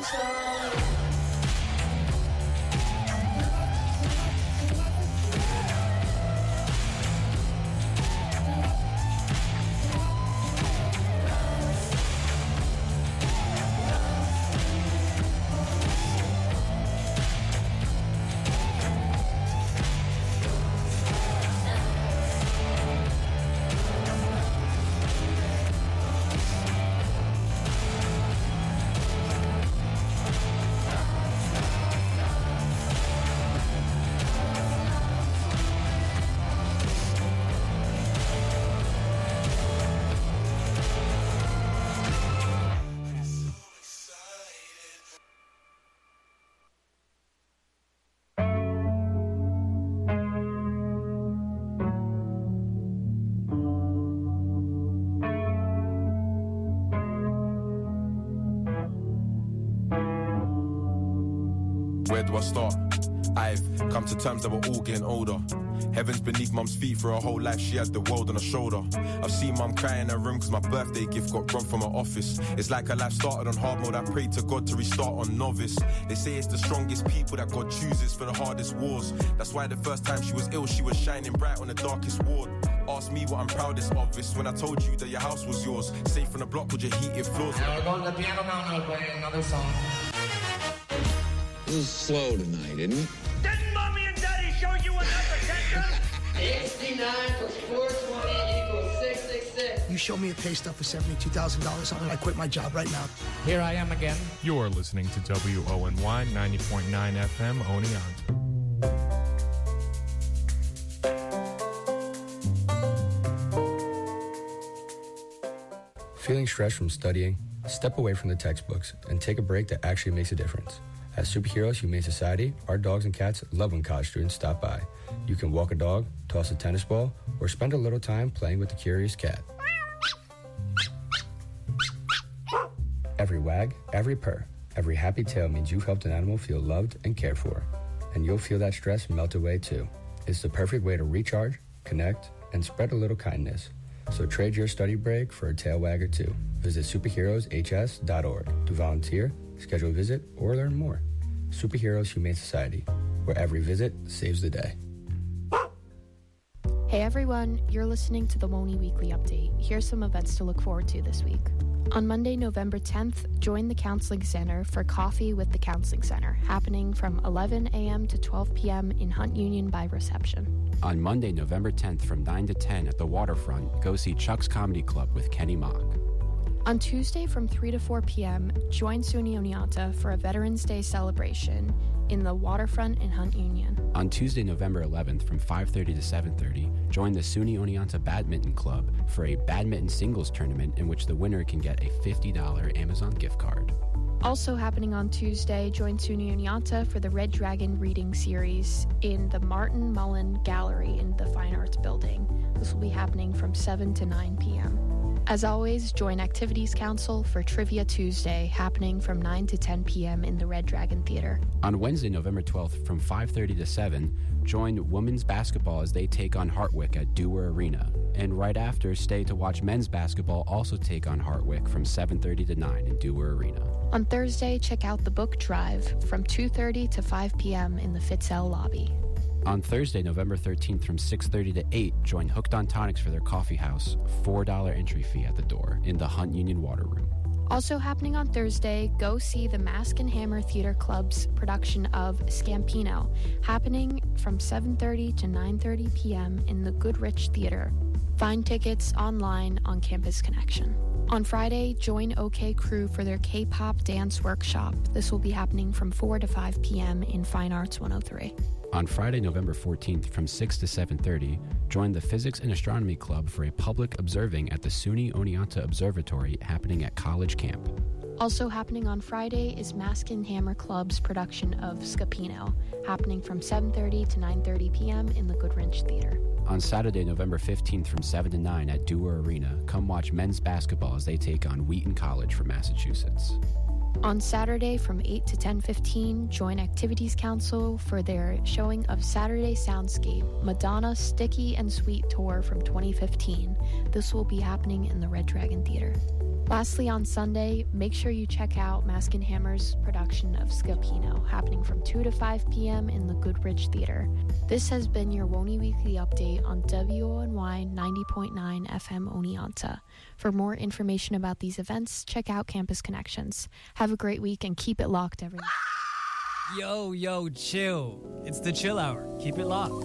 Where do I start? I've come to terms that we're all getting older. Heaven's beneath mum's feet for her whole life, she had the world on her shoulder. I've seen mum cry in her room cause my birthday gift got robbed from her office. It's like her life started on hard mode, I prayed to God to restart on novice. They say it's the strongest people that God chooses for the hardest wars. That's why the first time she was ill, she was shining bright on the darkest ward. Ask me what I'm proudest of, it's when I told you that your house was yours. Safe from the block with your heated floors. Now we're going to the piano now and I'll play another song. This is slow tonight, isn't it? Didn't Mommy and Daddy show you enough attention? 69 plus 420 equals 666. You show me a pay stub for $72,000 on it, I quit my job right now. Here I am again. You're listening to WONY 90.9 FM Oneonta. Feeling stressed from studying? Step away from the textbooks and take a break that actually makes a difference. At Superheroes Humane Society, our dogs and cats love when college students stop by. You can walk a dog, toss a tennis ball, or spend a little time playing with the curious cat. Every wag, every purr, every happy tail means you've helped an animal feel loved and cared for. And you'll feel that stress melt away too. It's the perfect way to recharge, connect, and spread a little kindness. So trade your study break for a tail wag or two. Visit superheroeshs.org to volunteer, schedule a visit, or learn more. Superheroes Humane Society, where every visit saves the day. Hey everyone, you're listening to the WONY Weekly Update. Here's some events to look forward to this week. On Monday, November 10th, join the Counseling Center for Coffee with the Counseling Center, happening from 11 a.m. to 12 p.m. in Hunt Union by reception. On Monday, November 10th from 9 to 10 at the Waterfront, go see Chuck's Comedy Club with Kenny Mock. On Tuesday from 3 to 4 p.m., join SUNY Oneonta for a Veterans Day celebration in the Waterfront in Hunt Union. On Tuesday, November 11th from 5:30 to 7:30, join the SUNY Oneonta Badminton Club for a badminton singles tournament in which the winner can get a $50 Amazon gift card. Also happening on Tuesday, join SUNY Oneonta for the Red Dragon reading series in the Martin Mullen Gallery in the Fine Arts Building. This will be happening from 7 to 9 p.m. As always, join Activities Council for Trivia Tuesday, happening from 9 to 10 p.m. in the Red Dragon Theater. On Wednesday, November 12th from 5:30 to 7, join women's basketball as they take on Hartwick at Dewar Arena. And right after, stay to watch men's basketball also take on Hartwick from 7:30 to 9 in Dewar Arena. On Thursday, check out the book drive from 2:30 to 5 p.m. in the Fitzell lobby. On Thursday, November 13th from 6:30 to 8, join Hooked on Tonics for their coffee house, $4 entry fee at the door in the Hunt Union Water Room. Also happening on Thursday, go see the Mask and Hammer Theater Club's production of Scampino, happening from 7:30 to 9:30 p.m. in the Goodrich Theater. Find tickets online on Campus Connection. On Friday, join OK Crew for their K-pop dance workshop. This will be happening from 4 to 5 p.m. in Fine Arts 103. On Friday, November 14th from 6 to 7:30, join the Physics and Astronomy Club for a public observing at the SUNY Oneonta Observatory happening at College Camp. Also happening on Friday is Mask and Hammer Club's production of Scapino, happening from 7:30 to 9:30 p.m. in the Goodrich Theater. On Saturday, November 15th from 7 to 9 at Dewar Arena, come watch men's basketball as they take on Wheaton College from Massachusetts. On Saturday from 8 to 10:15, join Activities Council for their showing of Saturday Soundscape, Madonna Sticky and Sweet Tour from 2015. This will be happening in the Red Dragon Theater. Lastly, on Sunday, make sure you check out Mask and Hammer's production of Scapino, happening from 2 to 5 p.m. in the Goodrich Theater. This has been your WONY Weekly Update on WONY 90.9 FM Oneonta. For more information about these events, check out Campus Connections. Have a great week and keep it locked, everyone. Yo, chill. It's the Chill Hour. Keep it locked.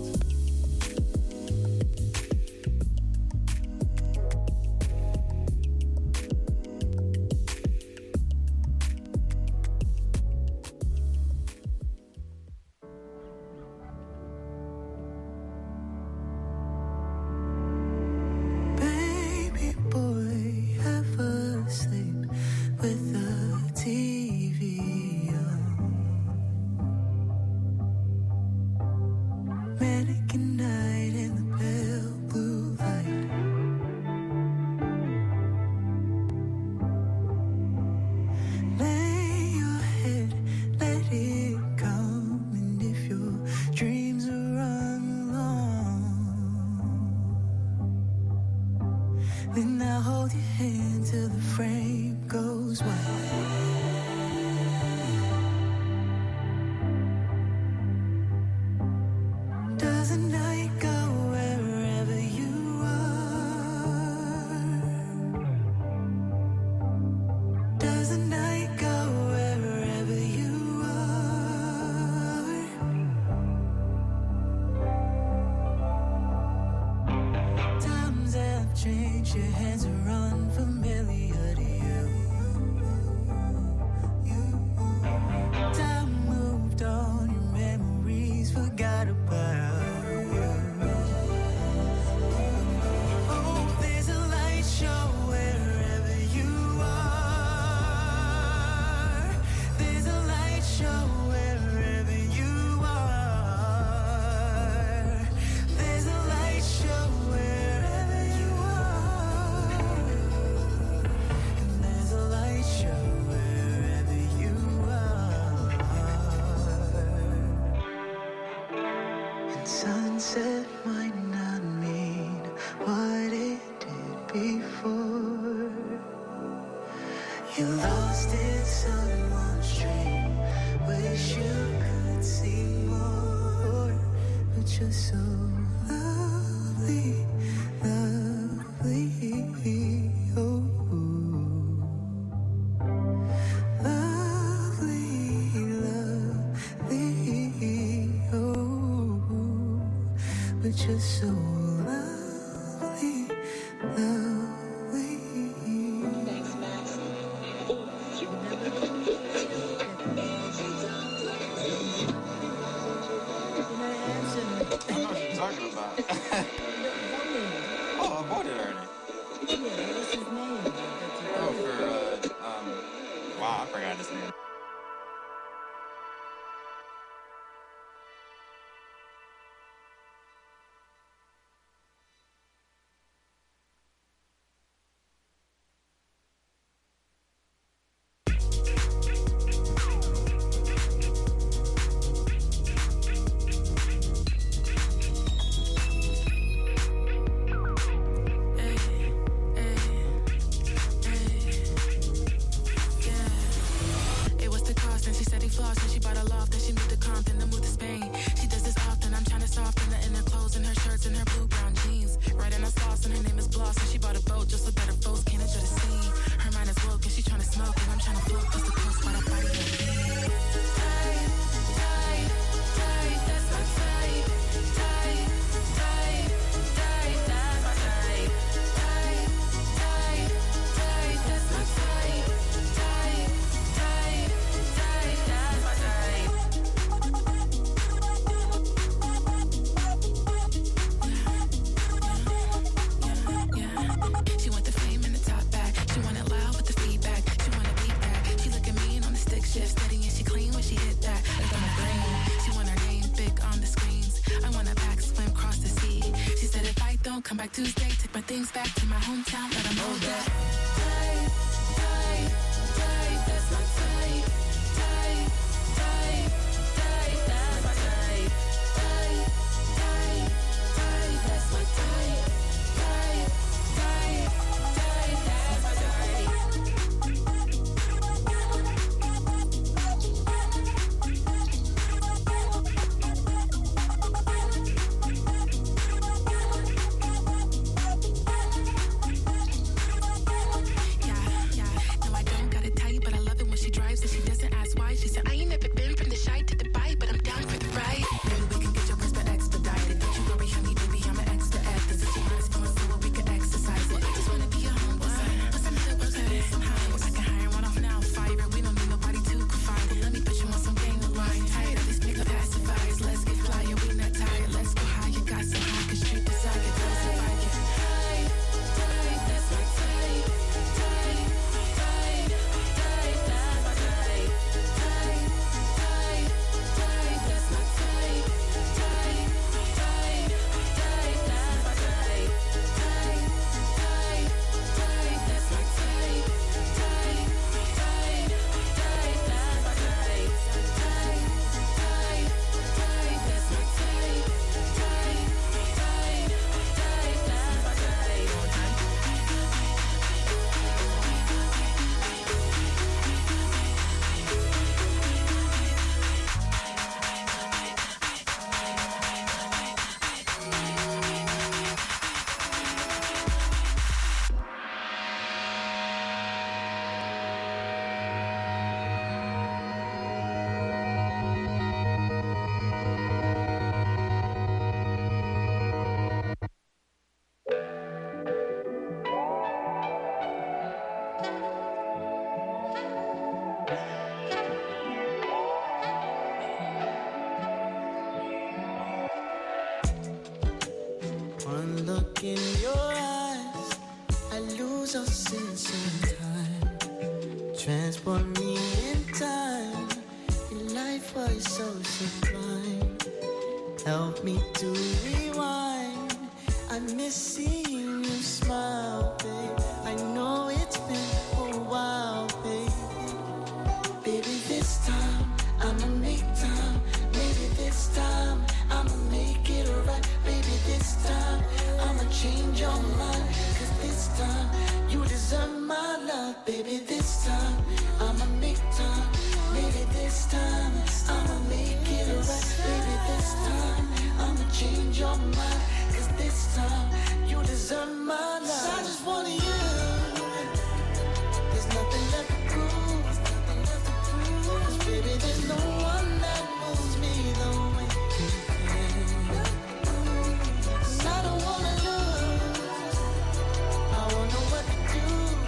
in your eyes, I lose all sense of time. Transport me in time. Your life was so sublime. Help me to rewind. I miss seeing you smile, babe. I know it's been a while, baby. Baby, this time I'ma make time. Maybe this time I'ma make it alright. Baby, this time I'ma change your mind. Cause this time you deserve my love. Baby, this time I'ma make time. Maybe this time I'ma make it alright. Baby, this time I'ma change your mind. Cause this time you deserve my love. I just wanted you. There's nothing left to prove. Cause baby, there's no one that moves me the way you can. Cause I don't wanna lose. I won't know what to do.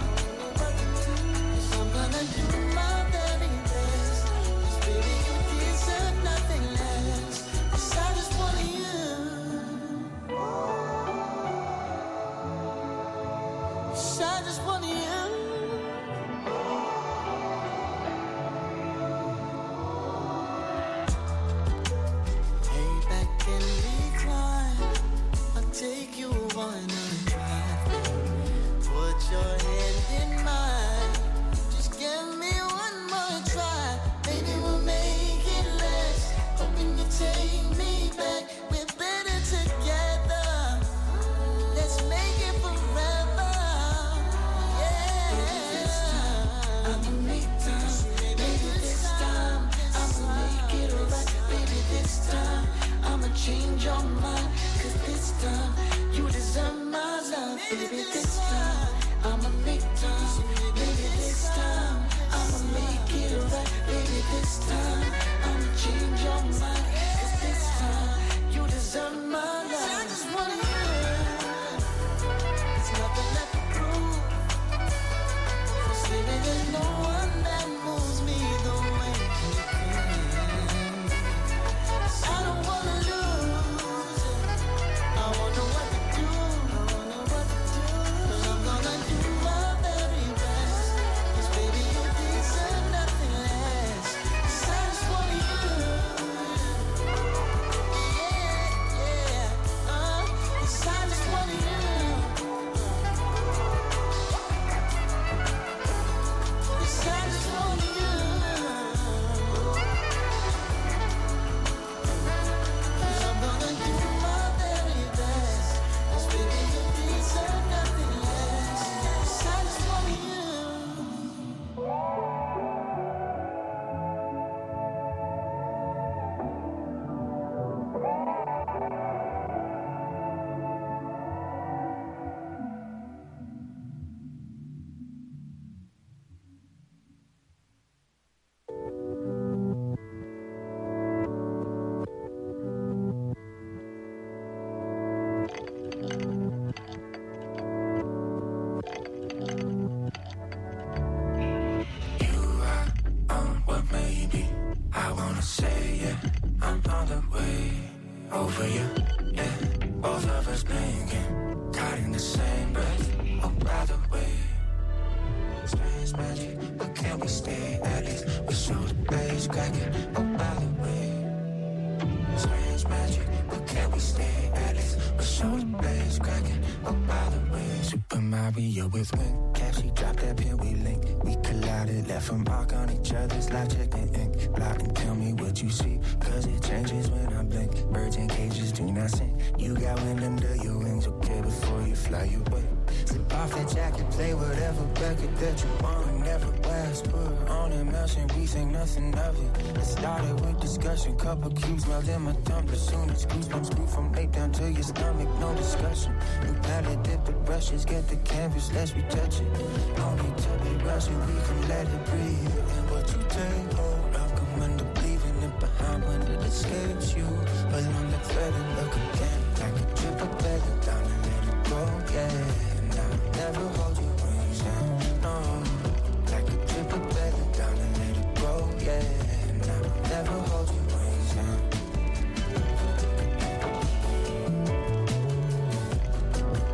So I'm gonna do my very best. Cause baby, you deserve nothing less. Cause I just wanted you. Cause I just wanted you. Take you on a drive. Put your hand in mine. Just give me one more try. Maybe we'll make it last. Hoping you take me back. We're better together. Let's make it forever. Yeah. I'ma make time. Maybe this time I'ma make it alright. Baby, this time I'ma change your mind. Cause this time you deserve my love. Baby, this time I'ma make time. Baby, this time I'ma make it alright. Baby, this time I'ma change your mind. Cause this time you deserve my love. I just wanted you. There's nothing left to prove. Cause baby, there's no one that moves me the way you can. I don't wanna lose. I wanna know what to do. Cause I'm gonna do my very best. Cause baby, you deserve nothing less. Cause I just want you. Yeah. Cause I just want you. Cause I just want you. Cause I'm gonna do my very best. Cause baby, you deserve nothing less. Cause I just want you. What maybe I wanna say, yeah, I'm on the way over you, yeah. Both of us blinking, caught in the same breath. Oh, by the way, strange magic, but can we stay at least? We show the blaze cracking. Oh, by the way, strange magic, but can we stay at least? We show the blaze cracking. Oh, by the way, Super Mario with wing cap, she dropped that pin, we linked. We collided, left a mark on each other's life, checking ink. Block and tell me what you see, cause it changes when I blink. Birds in cages do not sing. You got wind under your wings, okay, before you fly away. Slip off that jacket, play whatever record that you want. Never last, put her on immersion, we think nothing of it. It started with discussion, couple cubes melt in my tumbler. Soon as goosebumps grew from nape down to your stomach, no discussion. New palette, dip the brushes, get the canvas, let's retouch it. No need to be rushing, we can let it breathe. And what you take hold of, come under, leaving it behind when it escapes you. Along the thread and look again, like a drip of bedding down and let it go, yeah. And I'll never hold your wings down, no. Like a drip of bedding down and let it go, yeah. And I'll never hold your wings down.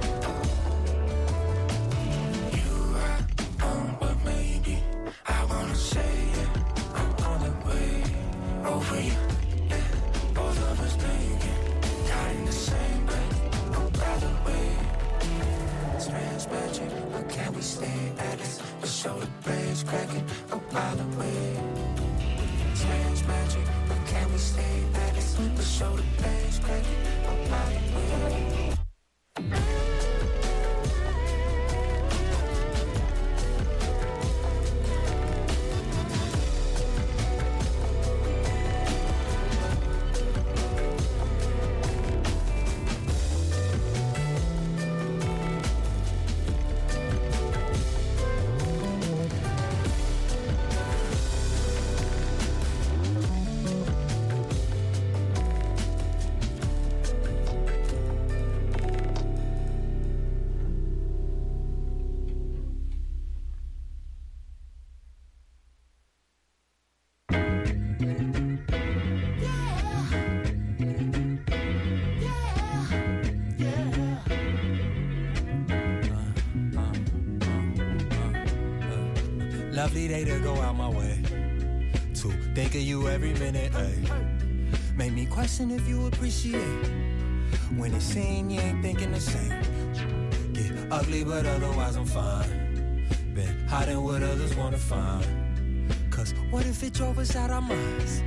Lovely day to go out my way to think of you every minute, ayy. Make me question if you appreciate when it seems you ain't thinking the same. Get ugly, but otherwise I'm fine. Been hiding what others wanna find. Cause what if it drove us out our minds?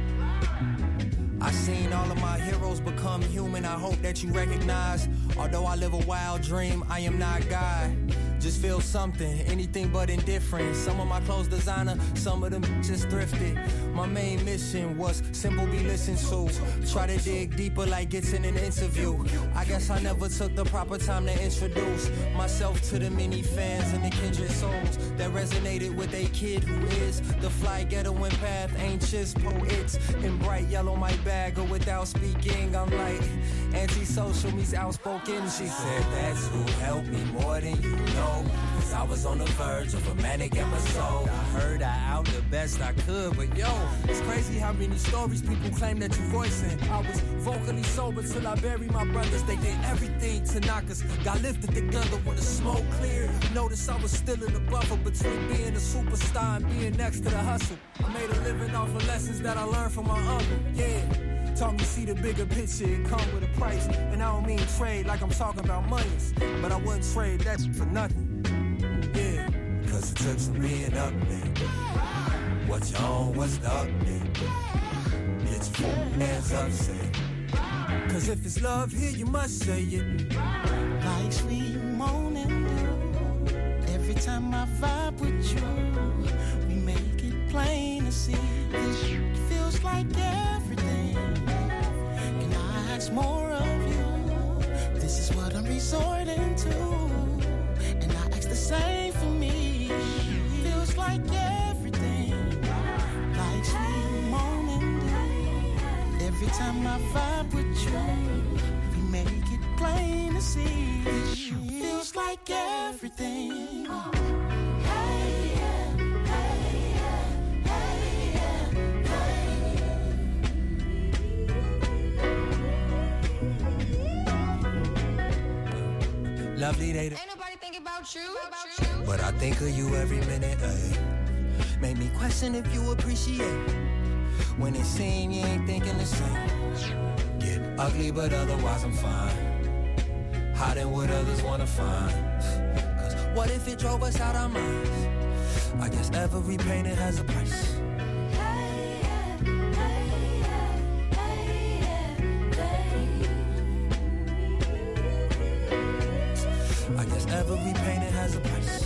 I seen all of my heroes become human. I hope that you recognize. Although I live a wild dream, I am not God. Just feel something, anything but indifferent. Some of my clothes designer, some of them just thrifted. My main mission was simple, be listened to. Try to dig deeper like it's in an interview. I guess I never took the proper time to introduce myself to the many fans and the kindred souls that resonated with a kid who is the fly ghetto and path, anxious poets. In bright yellow my bag, or without speaking, I'm like antisocial meets outspoken. She said that's who helped me more than you know. Cause I was on the verge of a manic episode. I heard I out the best I could, but yo, it's crazy how many stories people claim that you voicing. I was vocally sober till I buried my brothers. They did everything to knock us. Got lifted together when the smoke cleared. Noticed I was still in the buffer between being a superstar and being next to the hustle. I made a living off of lessons that I learned from my uncle. Yeah. Taught me see the bigger picture, it come with a price. And I don't mean trade like I'm talking about monies, but I wouldn't trade that for nothing. Yeah, cause it took some being up there. What you on, what's the update? Get your hands up, say. Cause if it's love here, you must say it. Like sweet morning dew. Every time I vibe with you, we make it plain to see. This feels like everything. Can I ask more of you? This is what I'm resorting to. And I ask the same for me. Feels like everything. Like sweet morning dew. Every time I vibe with you, we make it plain to see. This feels like everything. Lovely day to Ain't nobody thinking about you. But I think of you every minute, ayy. Make me question if you appreciate when it seems you ain't thinking the same. Get ugly, but otherwise I'm fine. Hiding what others wanna find. Cause what if it drove us out our minds? I guess every painting has a price. I guess every painting has a price.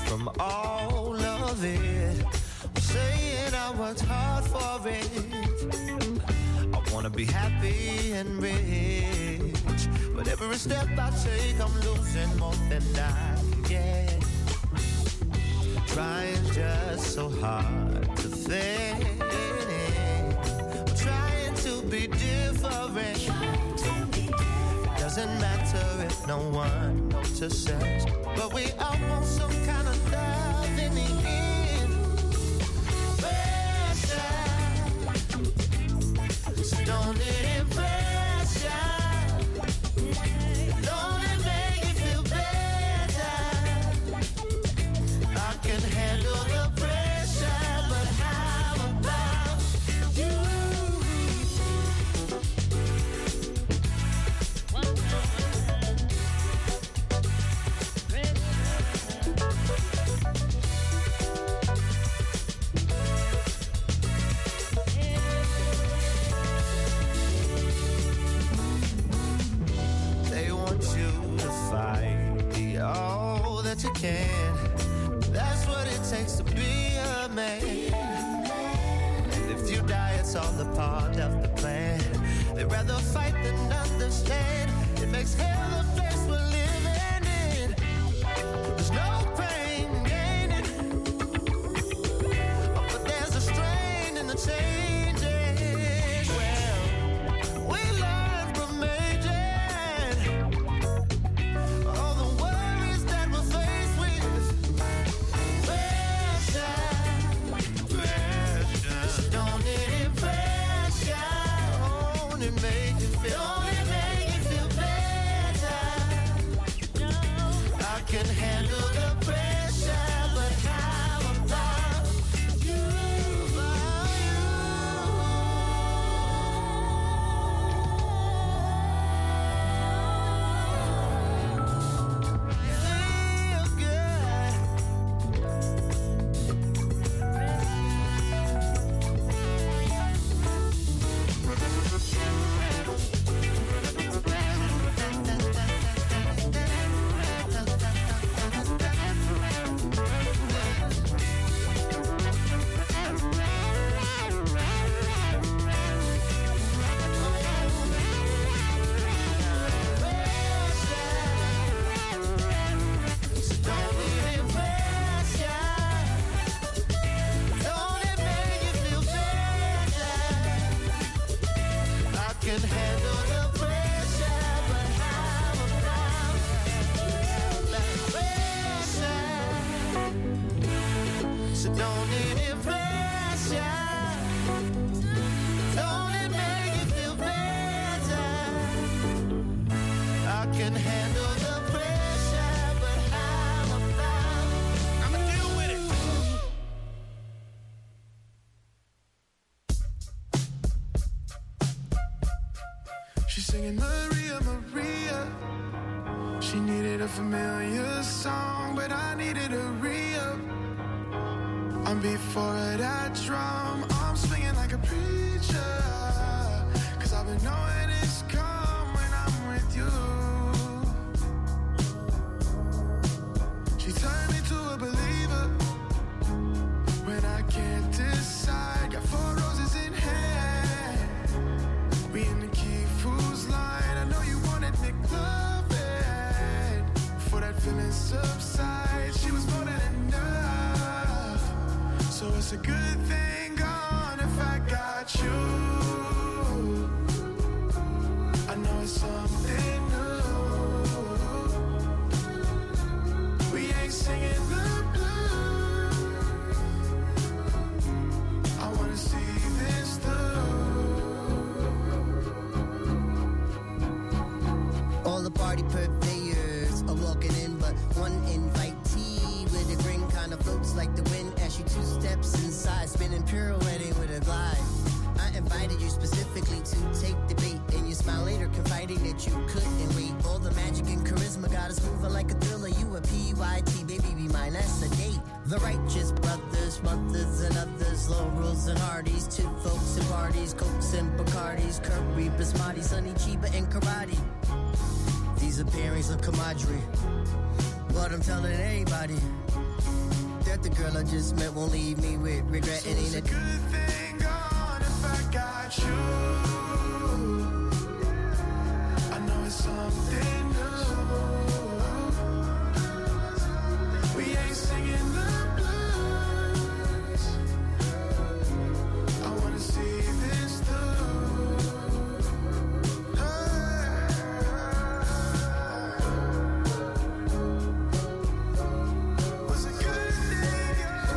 from all of it. I'm saying I worked hard for it. I wanna be happy and rich, but every step I take I'm losing more than I can get. Trying just so hard to fit in. I'm trying to be different. Doesn't matter if no one notices, but we all want some kind of love in the end. Pressure, so don't let it pressure. Don't it make you feel better? I can handle the pressure, but how about you? They want you to fight, be all that you can. That's what it takes to be a man. And if you die, it's all a part of the plan. They'd rather fight than understand. It makes hell a place we're living in. There's no pain in gaining, but there's a strain in the changes. Well, we learn from aging. All the worries that we're faced with. Pressure, so don't let it pressure. Don't it make you feel? Don't it make you feel better? I can handle the pressure, but how about you? Feel good. So don't let it pressure. Don't it make you feel better? I can handle the pressure, but how about that pressure? So don't let it pressure. Don't it make you feel better? I can handle the pressure, but how about I'ma deal with it. She's singing Maria, Maria. She needed a familiar song, but I needed a re-up. I'm before that drum, I'm swinging like a preacher. Cause I've been knowing it's come when I'm with you. She turned me to a believer when I can't decide. Got 4 roses in hand. We in the key fool's line. I know you wanted McLovin. Before that feeling subsides, she was more than enough. So it's a good thing gone if I got you. I know it's something new. We ain't singing the blues. I wanna see this through. All the party purveyors are walking in, but one invitee with a grin kind of floats like the wind as she 2 steps inside, spinning pirouetting with a glide. I invited you specifically to take the bait, and you smile later, confiding that you couldn't wait. All the magic and charisma got us moving like a thriller. You a PYT, baby, be mine, that's a date. The righteous brothers, mothers, and others, Laurels and Hardys, 2 folks and parties, Cokes and Bacardis, Curry, Basmati, Sunny, Chiba, and Karate. These are pairings of camaraderie, but I'm telling anybody, But the girl I just met won't leave me with regret. So It it's ain't a good thing gone if I got you. I know it's something new. We ain't singing the blues. I wanna see this through. Was a good thing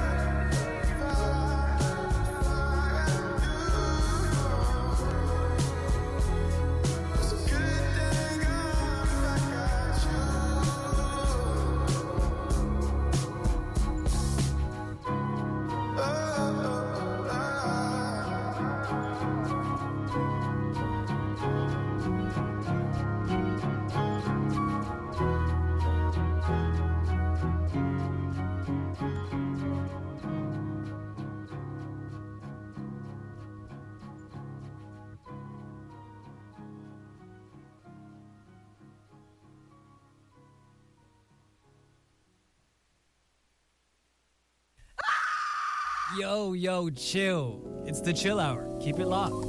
Yo, chill. It's the Chill Hour. Keep it locked.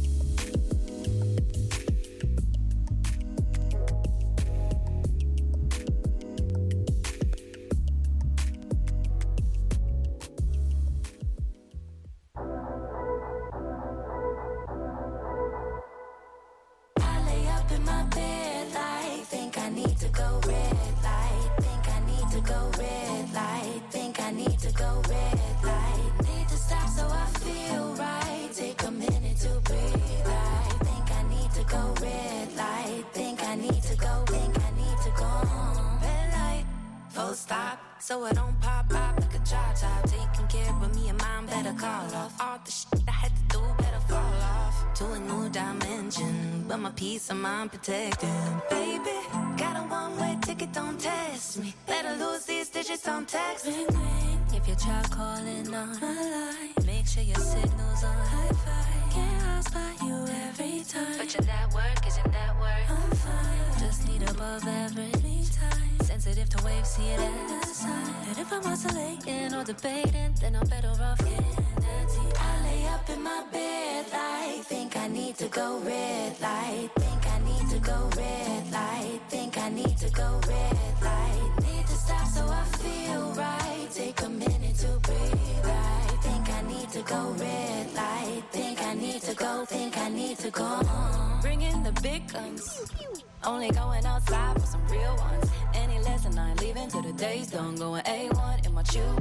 I lay up in my bed like, think I need to go red light. Think I need to go red light. Think I need to go red light. Need to stop so I feel right. Take a minute to breathe. I think I need to go red light. Think I need to go. Think I need to go. Red light, full stop. So it don't pop up like a drop top. Taking care of me and mine, better call off. All the shit I had to do, better fall off. To a new dimension, but my peace of mind protected. Baby, got a one-way ticket, don't test me. Better lose these digits, don't text me. If you try calling on my line, make sure your signal's on high-five. Can't house by you every time, but your network isn't network. I'm fine, just need above average me time. Sensitive to waves, see it as a sign that if I'm oscillating or debating, then I'm better off getting dirty. I lay up in my bed like, think I need to go red light. Think I need to go red light. Think I need to go red light. Need to stop so I feel right. Take a minute to breathe. I think I need to go red light. Think I need to go. Think I need to go. Bring in the big guns. Only going outside for some real ones. Any lesson I ain't leaving till the day's done. Going A1 in my true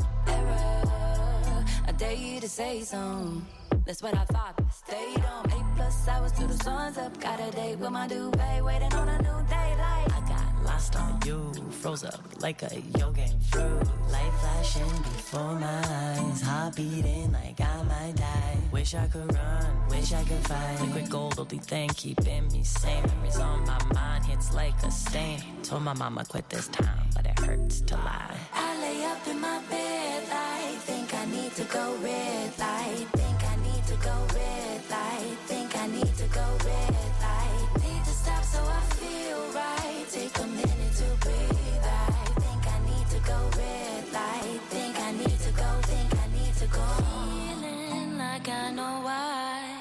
era. I dare you to say something. That's what I thought. Stayed on 8+ hours till the sun's up. Got a date with my duvet, waiting on a new daylight. I got lost on you, froze up like a Yogan fruit. Light flashing before my eyes, heart beating like I might die. Wish I could run, wish I could fight. Liquid gold, only thing keeping me sane. Memories on my mind, hits like a stain. Told my mama quit this time, but it hurts to lie. I lay up in my bed like, think I need to go red light. Think I need to go red light. Think I need to go red light. Need to stop so I feel right. Take a minute to breathe. I think I need to go red light. Think I need to go. Think I need to go. Feeling like I know why.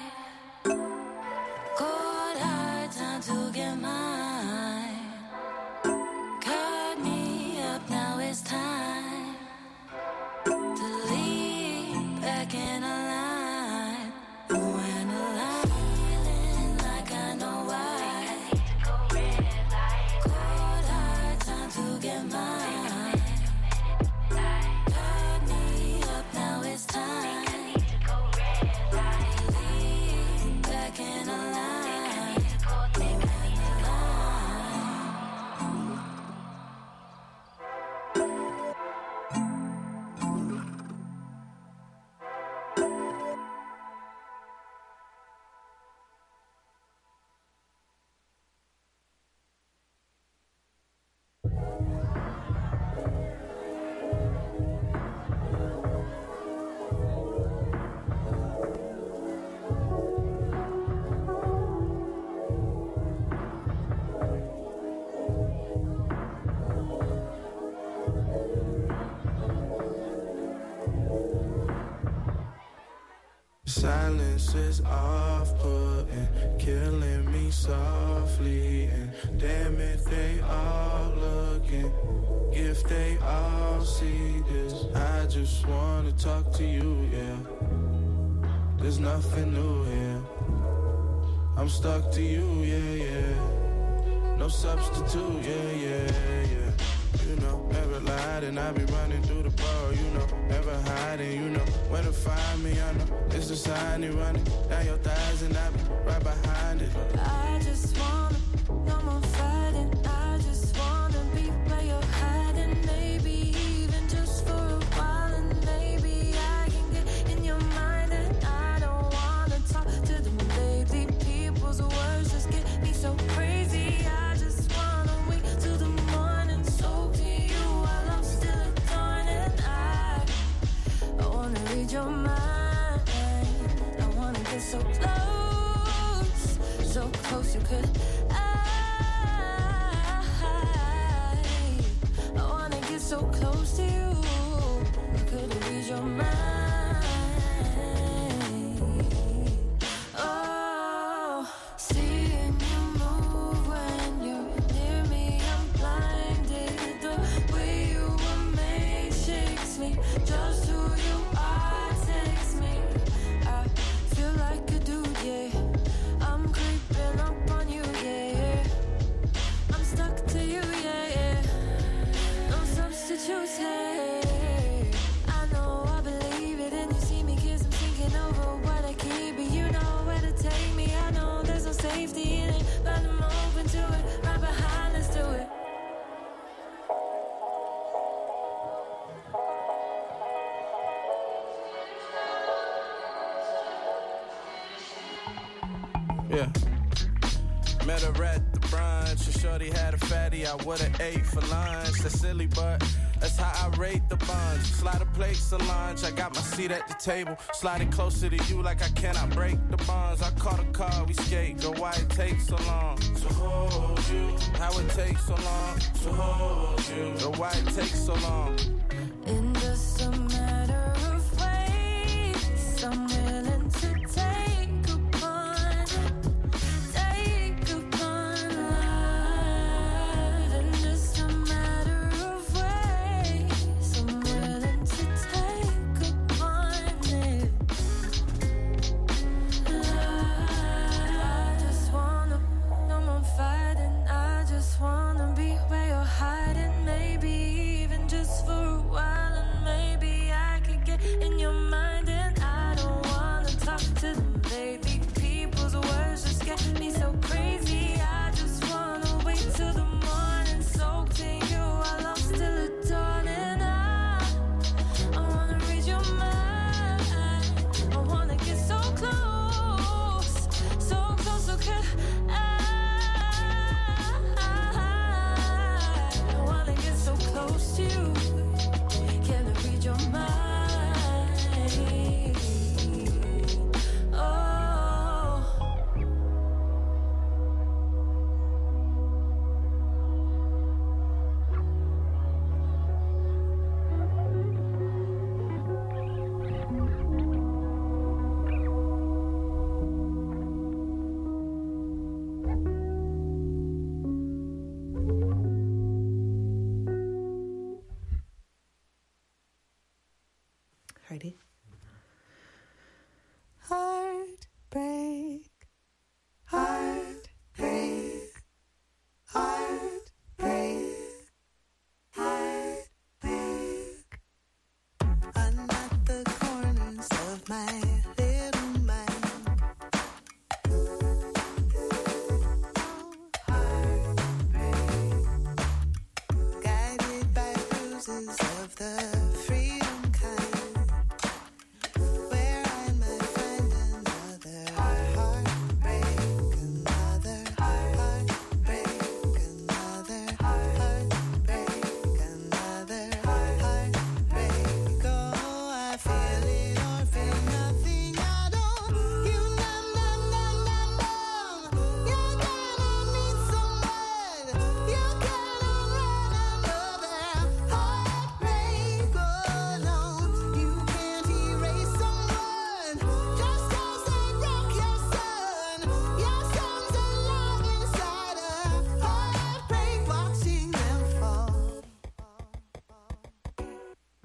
Cold hard time to get mine. Cut me up, now it's time to leave back in a line. When a line, feeling like I Silence is off-putting, killing me softly. And damn it, they all looking. If they all see this, I just wanna talk to you, yeah. There's nothing new here. I'm stuck to you, yeah, yeah. No substitute, yeah, yeah, yeah. You know, never lied and I be running through the bar, you know. Never hiding, you know. Where to find me, I know. It's a sign you running down your thighs and I be right behind it. I just wanna, no more fighting. I just wanna be where you're hiding. Maybe even just for a while. And maybe I can get in your mind. And I don't wanna talk to them lately. People's words just get me so crazy. I just wanna wait till the morning. Soak to you while I'm still adoring. And I wanna read your mind. I wanna get so close you could. I wanna get so close to you. I couldn't read your mind. Oh, seeing you move when you're near me, I'm blinded. The way you were made shakes me. Just who you are takes me. I feel like a dude, yeah. I'm creeping up on you, yeah. I'm stuck to you, yeah. No substitutes, hey. I know, I believe it, and you see me 'cause I'm thinking over what I keep. But you know where to take me. I know there's no safety in it, but I'm open to it. Right behind, let's do it. Yeah. Met her at the brunch, and shorty had a fatty, I would've ate for lunch. That's silly, but that's how I rate the buns. Slide a plate of lunch, I got my seat at the table. Sliding closer to you like I cannot break the bonds. I caught a car, we skate, girl, why it takes so long to hold you? How it takes so long to hold you? Girl, why it takes so long? In just a matter of ways, I'm willing to take upon love. In just a matter of ways, I'm willing to take upon it. I just wanna, no more fighting. I just wanna be where you're hiding. Maybe even just for a while, and maybe I could get in your mind. And I don't wanna talk to them lately. People's words just get me so crazy. I just wanna wait till the morning. Soaked in you while I'm still adoring. And I wanna read your mind. I wanna get so close, so could I wanna get so close to you. Can I read your mind? Oh, Heidi. Heartbreak, heartbreak, heartbreak, heartbreak. I'm at the corners of my little mind. Heartbreak, guided by bruises of the freedom kind. Where I might find another heartbreak, another heartbreak, another heartbreak, another heartbreak. Oh, I feel it or feel nothing at all. You numb, numb, numb, numb, numb. You gotta meet someone. You gotta run another heartbreak. Oh.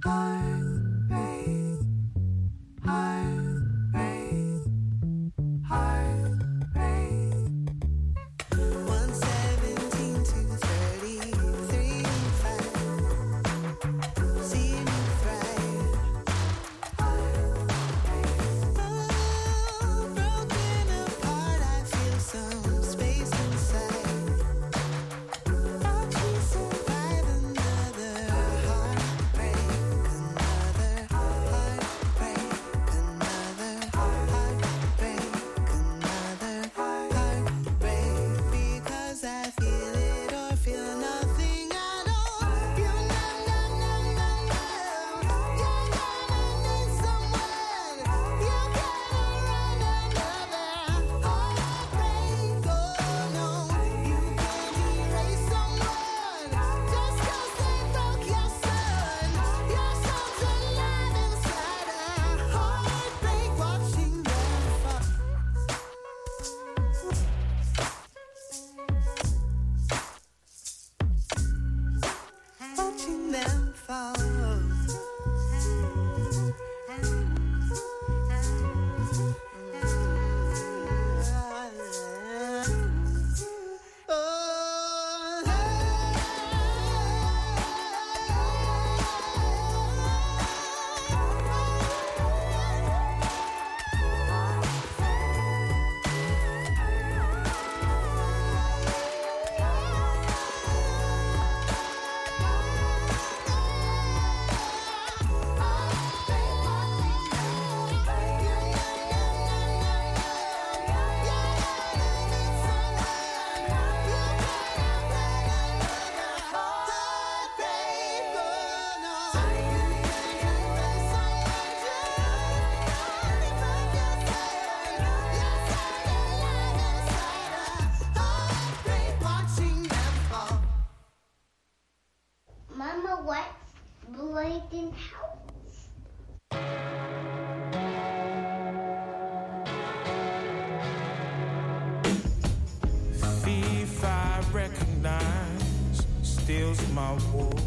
my walk,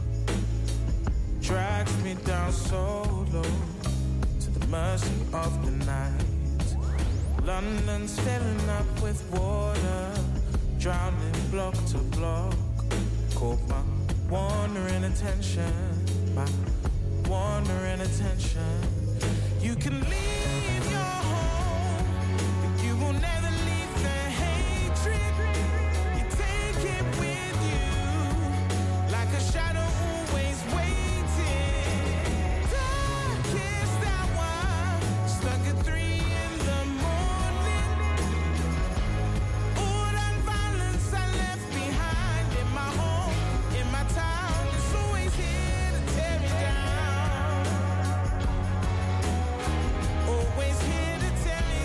drags me down so low to the mercy of the night. London's filling up with water, drowning block to block. Caught my wandering attention, my wandering attention. You can leave your home, but you will never leave the hatred. You take it with you, like a shadow always waiting. Darkest hour, stuck at 3 in the morning. All that violence I left behind in my home, in my town, is always here to tear me down. Always here to tear me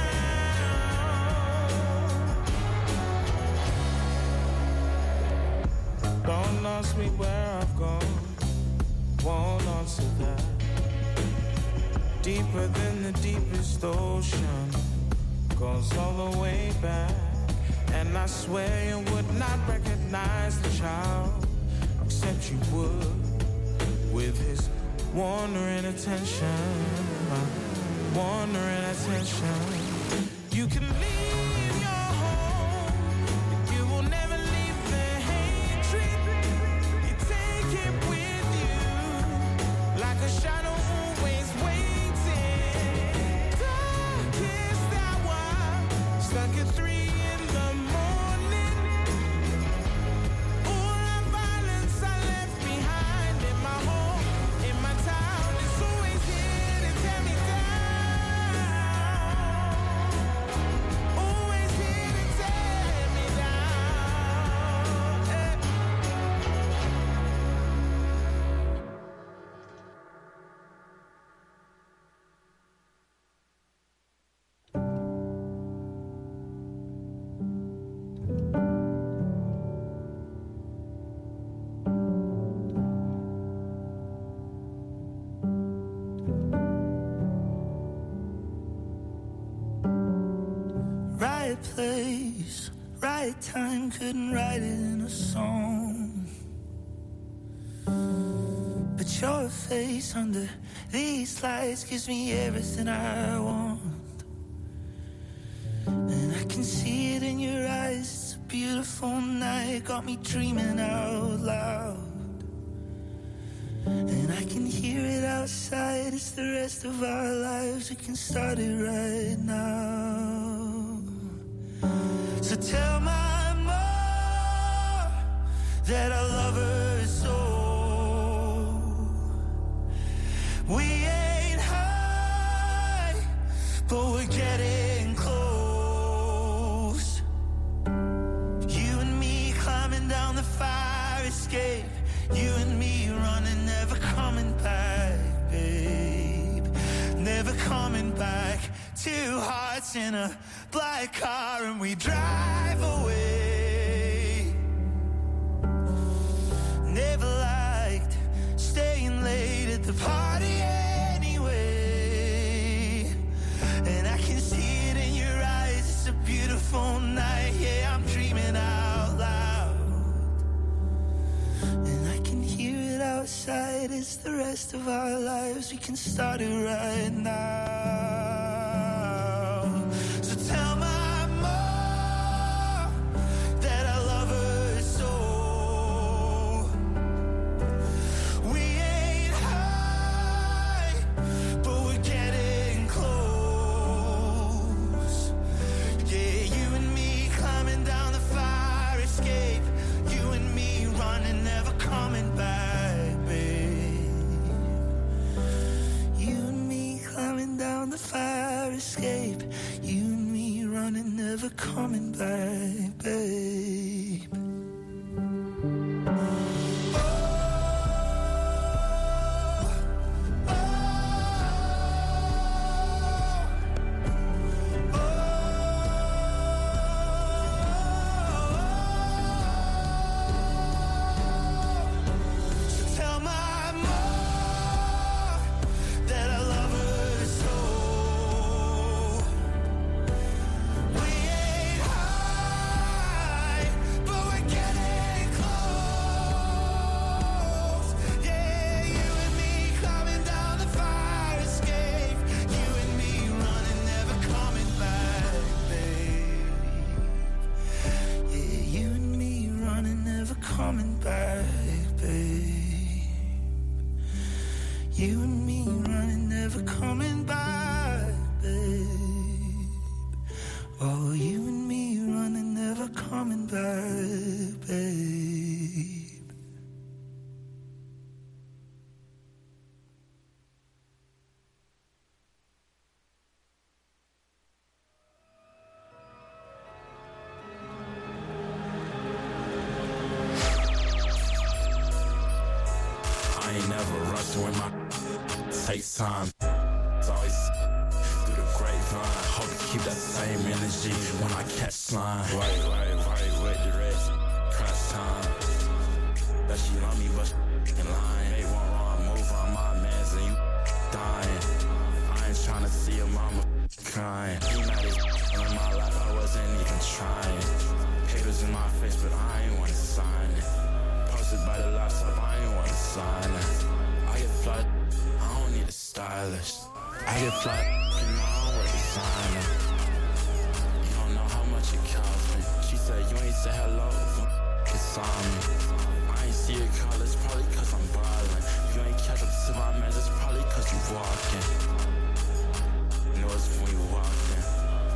down. Don't ask me where I've gone, won't answer that. Deeper than the deepest ocean, goes all the way back. And I swear you would not recognize the child, except you would, with his wandering attention, wandering attention. You can leave your home, but you will never leave the hatred. You take it with you, like a shadow always waiting. Darkest hour, stuck at 3 in the morning. All that violence I left behind in my home, in my town, is always here to tear me down. Always here to tear me down. Right place, right time, couldn't write it in a song. But your face under these lights gives me everything I want. And I can see it in your eyes. It's a beautiful night, got me dreaming out loud. And I can hear it outside. It's the rest of our lives. We can start it right now. So tell my mom that I love her so. We ain't high, but we're getting close. You and me climbing down the fire escape. You and me running, never coming back, babe. Never coming back. Two hearts in a black car and we drive away. Never liked staying late at the party anyway. And I can see it in your eyes. It's a beautiful night. Yeah, I'm dreaming out loud. And I can hear it outside. It's the rest of our lives. We can start it right now. So tell my mom that I love her so. We ain't high, but we're getting close. Yeah, you and me climbing down the fire escape. You and me running, never coming back, babe. You and me climbing down the fire escape. You and me running, never coming back, babe. Tell my mom that I love her so. We ain't high, but we're getting close. Yeah, you and me climbing down the fire escape. You and me running, never coming back, babe. Yeah, you and me running, never coming back, babe. You and me running, never coming back, babe. Oh, you and me running, never coming back, babe. I ain't never rushed when my takes time. It's always through the grapevine. Hope to keep that same energy when I catch slime. Right, with the rest. Crunch time. That she love me, but she lying. They one wrong move on my mans and you dying. I ain't tryna see your mama crying. He mad as in my life, I wasn't even trying. Papers in my face, but I ain't wanna sign it. Posted by the laptop, I ain't wanna sign it. I get fly, I don't need a stylist. I get fly, and I don't wear designer. You don't know how much it cost me. She said you ain't say hello, it's on me. I ain't see your call, it's probably cause I'm violent. If you ain't catch up to my mans, it's probably cause you walking. You know it's when you walking.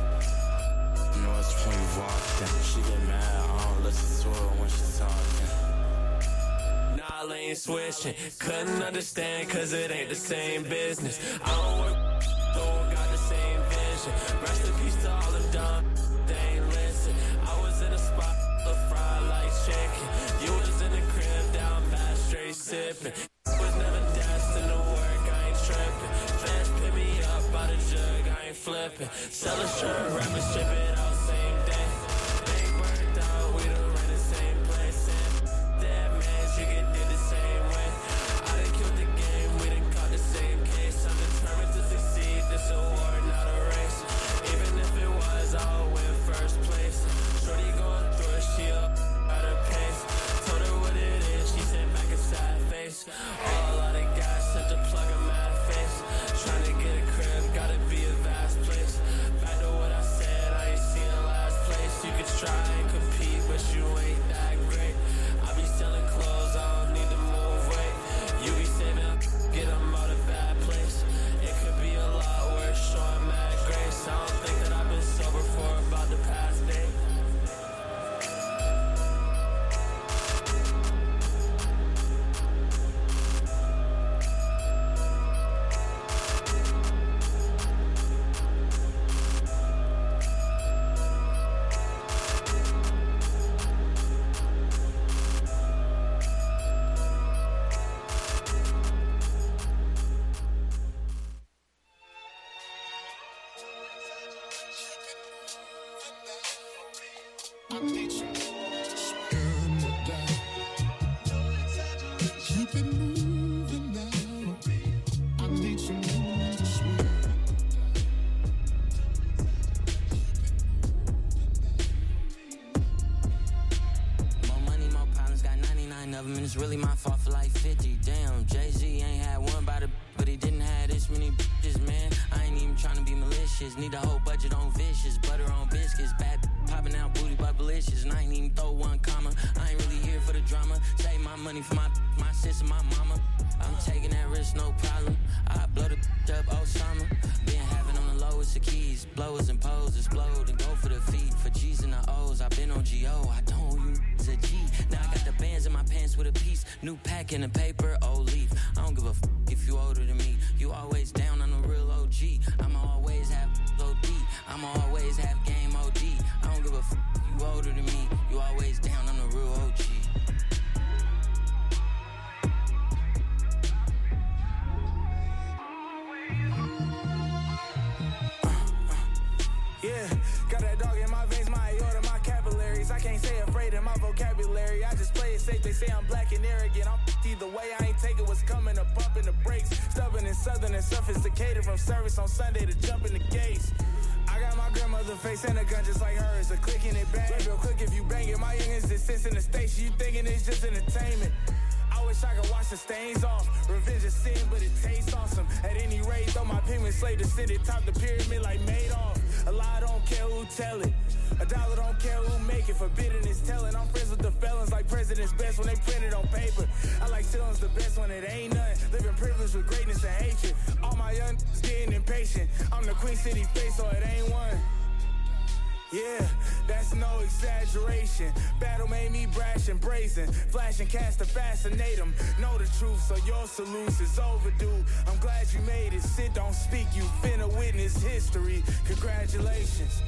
You know it's when you walking. She get mad, I don't listen to her when she talking. Nah, lane switching. Couldn't understand cause it ain't the same business. I don't work, don't got the same vision. Rest in peace to all them dumb, they ain't listen. I was in a spot, fried like chicken. You was in the crib, down bad, straight sipping. Was never destined to work, I ain't tripping. Fans pick me up by the jug, I ain't flipping. Sell a shirt, wrap and ship it out same day. Ain't worked out, we done ran the same place. Dead man, you get did the same way. I done killed the game, we done caught the same case. I'm determined to succeed, this a war, not a race. Even if it was, I'll win first place. Shorty going through it, she up at her pace. Told her what it is, she said back a sad face. All out of gas. Keep it moving now. I need some room to swim. More money, more problems, got 99 of them, and it's really my fault for like 50. Damn, Jay-Z ain't had one by the but he didn't have this many bitches, man. I ain't even tryna be malicious. Need a whole budget on vicious, butter on biscuits, bad popping out booty but delicious. And I ain't even throw one comma. I ain't really here for the drama. Save my money for my sis and my mama. I'm taking that risk, no problem. I blow the up Osama. Been having on the lowest of keys, blowers and poses, explode and go for the feet. For G's and the O's, I been on G.O. I don't owe you a G. Now I got the bands in my pants with a piece. New pack in the paper, old leaf. I don't give a if you older than me. You always down on the real OG. I'ma always have OD. I'ma always have game OD. I don't give a you older than me. You always down on the real OG. Yeah, got that dog in my veins, my aorta, my capillaries. I can't say afraid in my vocabulary. I just play it safe. They say I'm black and arrogant. I'm either way. I ain't taking what's coming. A bump in the brakes. Stubborn and southern and sophisticated. From service on Sunday to jumping the gates. I got my grandmother face and a gun just like hers. A click and it bang. Real quick if you bang it. My youngins just sits in the station. You thinking it's just entertainment. I wish I could wash the stains off. Revenge is sin, but it tastes awesome. At any rate, though my pigment slave descended, top the pyramid like Madoff. A lie don't care who tell it. A dollar don't care who make it. Forbidden is telling. I'm friends with the felons like president's best when they print it on paper. I like ceilings the best when it ain't none. Living privilege with greatness and hatred. All my young getting impatient. I'm the Queen City face, so it ain't one. Yeah, that's no exaggeration. Battle made me brash and brazen. Flash and cast to fascinate them. Know the truth, so your solution is overdue. I'm glad you made it. Sit, don't speak. You finna witness history. Congratulations.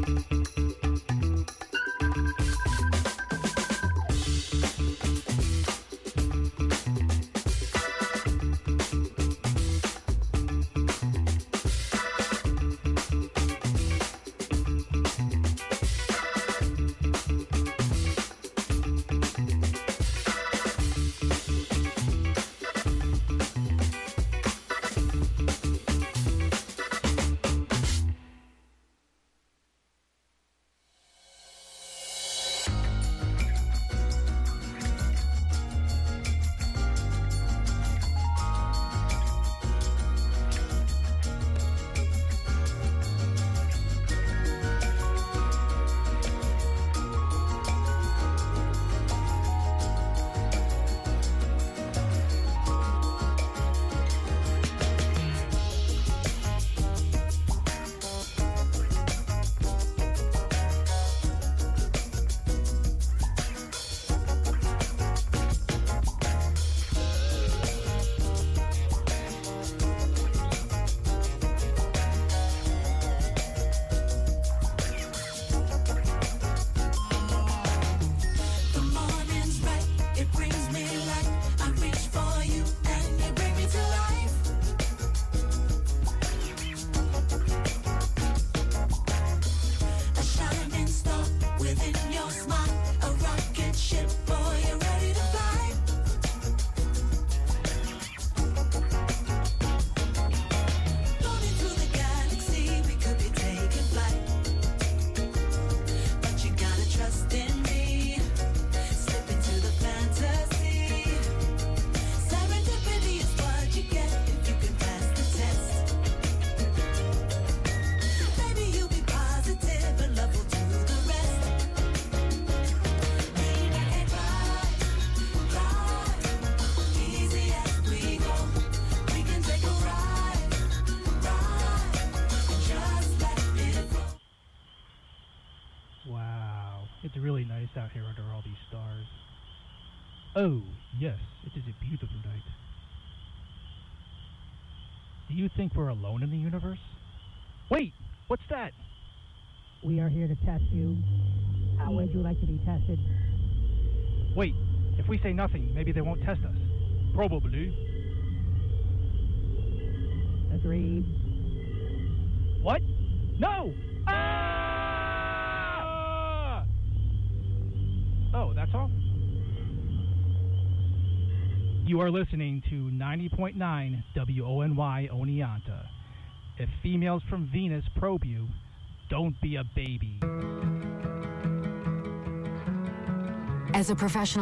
It's really nice out here under all these stars. Oh, yes, it is a beautiful night. Do you think we're alone in the universe? Wait, what's that? We are here to test you. How would you like to be tested? Wait, if we say nothing, maybe they won't test us. Probably. Agreed. What? No! Oh, that's all? You are listening to 90.9 WONY Oneonta. If females from Venus probe you, don't be a baby. As a professional